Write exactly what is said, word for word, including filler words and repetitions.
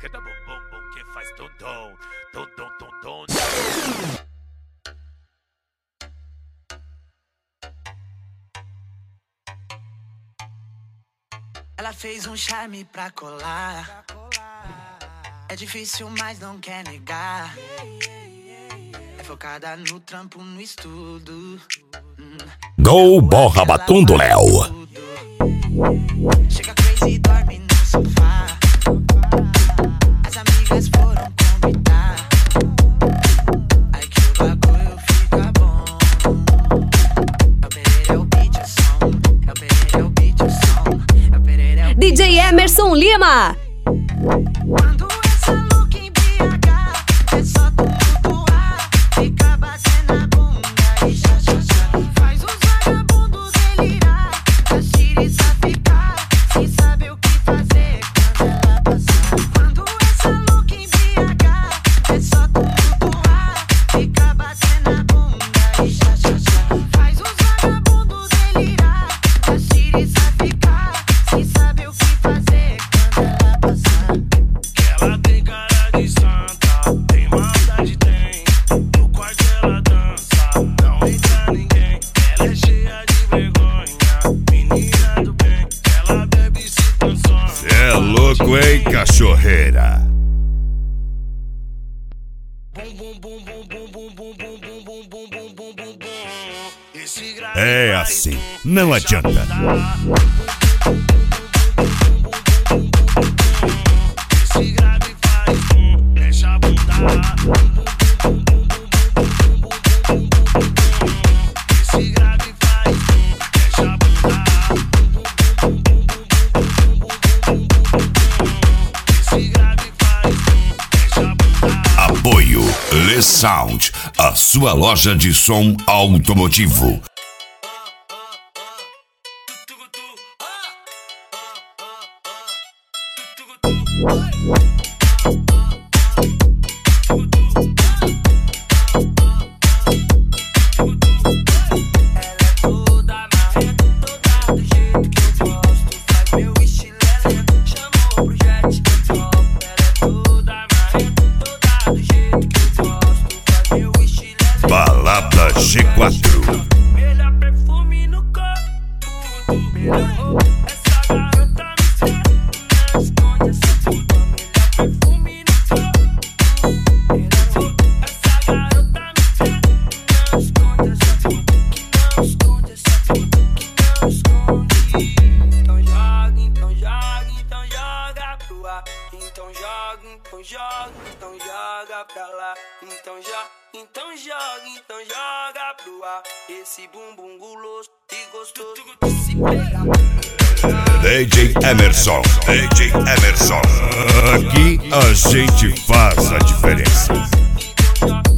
cada bum bum bum que faz dom dom, dom dom dom dom. Ela fez um charme pra colar. É difícil, mas não quer negar. É focada no trampo, no estudo. hum. Gol Borra Batom do Léo. Chega crazy e dorme no sofá. As amigas foram convidar. Aí que o bagulho fica bom. É o Pereira, é o beat, o som. É o Pereira, é o beat, o som. É o Pereira, é o D J Emerson Lima. Quando essa look em B H é só tumultuar, fica batendo a bunda e xa xa xa. Faz os vagabundos delirar, as tiriça ficar, sem saber o que fazer quando ela passar. Quando essa look em B H é só tumultuar, fica batendo a bunda e xa xa xa. Faz os vagabundos delirar, as tiriça ficar, sem saber o que fazer quando ela passar. Ela tem cara de santa, tem maldade, tem. No quarto ela dança, não entra ninguém. Ela é cheia de vergonha, menina do bem. Ela bebe e se transforma. Cê é louco, hein, cachorreira? Bum bum bum bum bum bum bum bum bum bum bum bum bum bum bum. Esse grave É faz assim, bum, não deixa adianta. rodar. Esse grave faz bum, deixa bundar. Esse grave faz bum, deixa bundar. Esse grave faz bum, deixa bundar. Apoio Le Sound, a sua loja de som automotivo. Toda marreta, toda do jeito que eu gosto. Faz meu estilo é lento, chamou pro jet top. Ela é toda marreta, toda do jeito que eu gosto. Faz meu estilo é lento. Balada G quatro. Melhor perfume no corpo, melhor roupa. Essa garota me quer, não esconde essa puta. Melhor perfume no corpo, melhor roupa. Essa garota me quer, não esconde essa puta. Que não esconde essa puta, que não esconde. Então joga, então joga, então joga pro ar. Então joga, então joga, então joga pra lá. Então joga, então joga, então joga pro ar. Esse bumbum guloso e gostoso de se pegar. D J Emerson, D J Emerson. Aqui a gente faz a diferença. Então joga,